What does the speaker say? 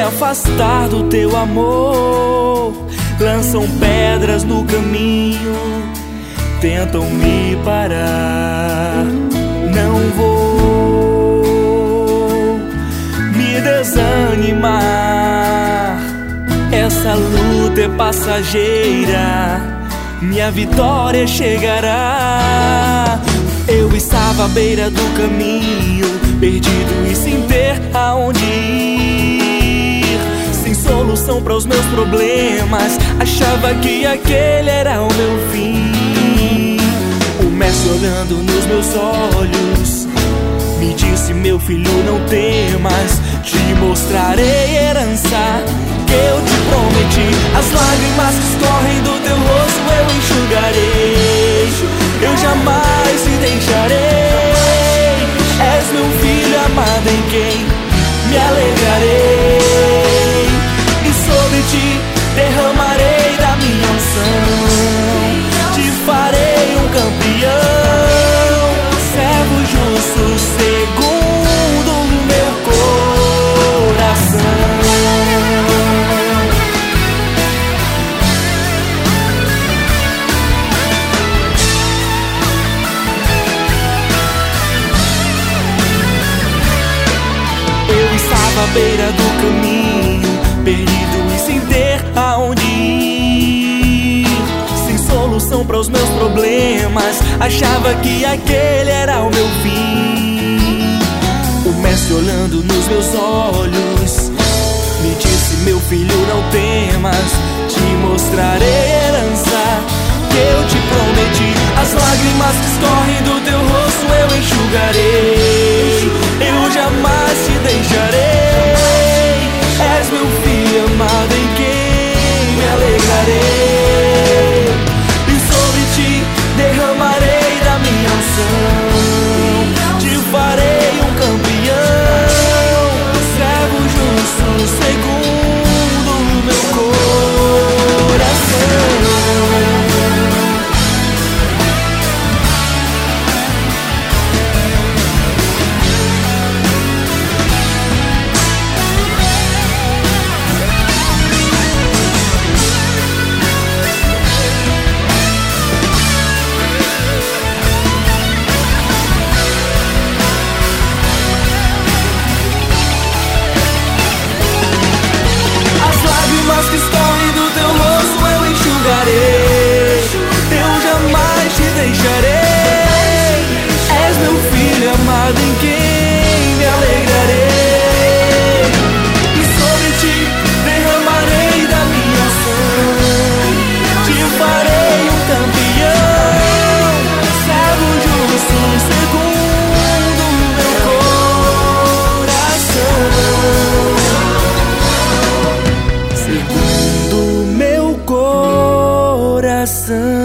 afastar do teu amor. Lançam pedras no caminho, tentam me parar. Não vou me desanimar, essa luta é passageira, minha vitória chegará. Eu estava à beira do caminho, perdido e sem ter aonde ir, sem solução para os meus problemas, achava que aquele era o meu fim. O mestre, olhando nos meus olhos, me disse: meu filho, não temas, te mostrarei herança que eu te prometi. As lágrimas que escorrem do teu rosto eu enxugarei, eu jamais te deixarei. És meu filho amado em quem me alegrarei, e sobre ti derramarei da minha unção, te farei um campeão, servo justo segundo o meu coração. À beira do caminho, perdido e sem ter aonde ir, sem solução para os meus problemas, achava que aquele era o meu fim. O mestre, olhando nos meus olhos, me disse: meu filho, não temas, te mostrarei herança que eu te prometi. As lágrimas que escorrem do teu rosto eu enxugarei, eu jamais te deixarei. És meu filho amado em quem me alegrarei, e sobre ti derramarei da minha unção, te farei um campeão, servo justo segundo o meu coração. As que escorrem do teu rosto eu enxugarei, eu jamais te deixarei. És meu filho amado em quem me alegrarei, e sobre ti derramarei da minha ação, te farei um campeão, servo justo segundo o meu coração.